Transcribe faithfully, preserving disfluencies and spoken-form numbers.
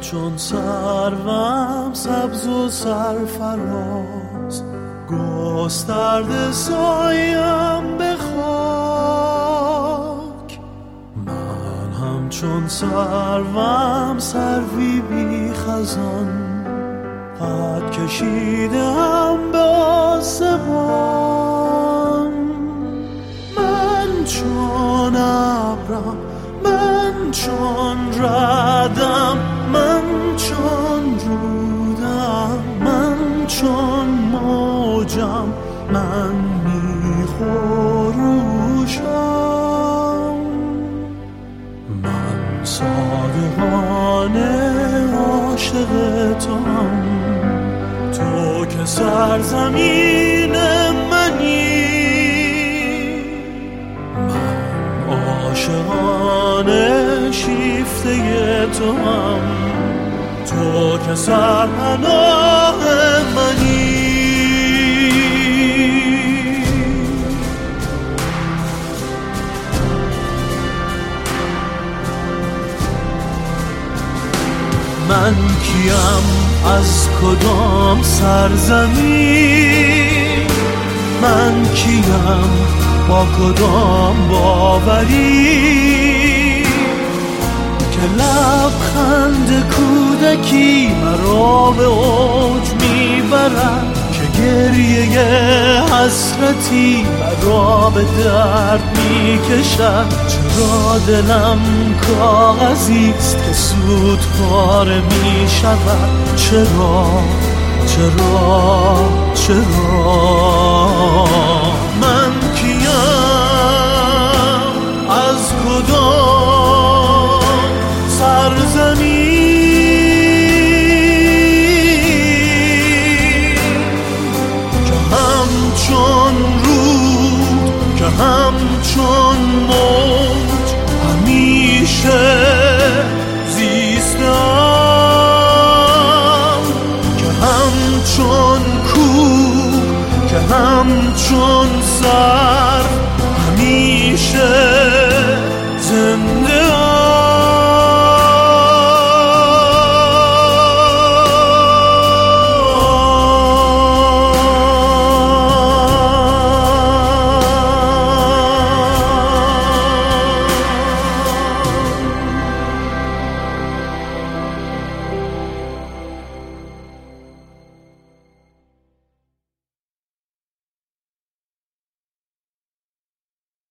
چون سروم سبز و سرفراز، گسترده سایم به خاک. من همچون سروم سروی بی خزان، قد کشیدم به آسمان. من چون ابرم، من چون ردم، من چون رودم، من چون موجم، من میخروشم. من صادقانه عاشق توام، تو که سرزمین منی. من عاشقانه شیفته توام، تو که سرپناه منی. من کیم از کدام سرزمین، من کیم با کدام باوری، که لبخند کودکی مرا به اوج میبرد، که گریه حسرتی مرا به درد میکشد. چرا دلم کاغذیست که سوتواره میشود؟ چرا چرا چرا من کیم از کدام سرزمین، که همچون رود، که همچون موج همیشه زیستم، که همچون کوه، که همچون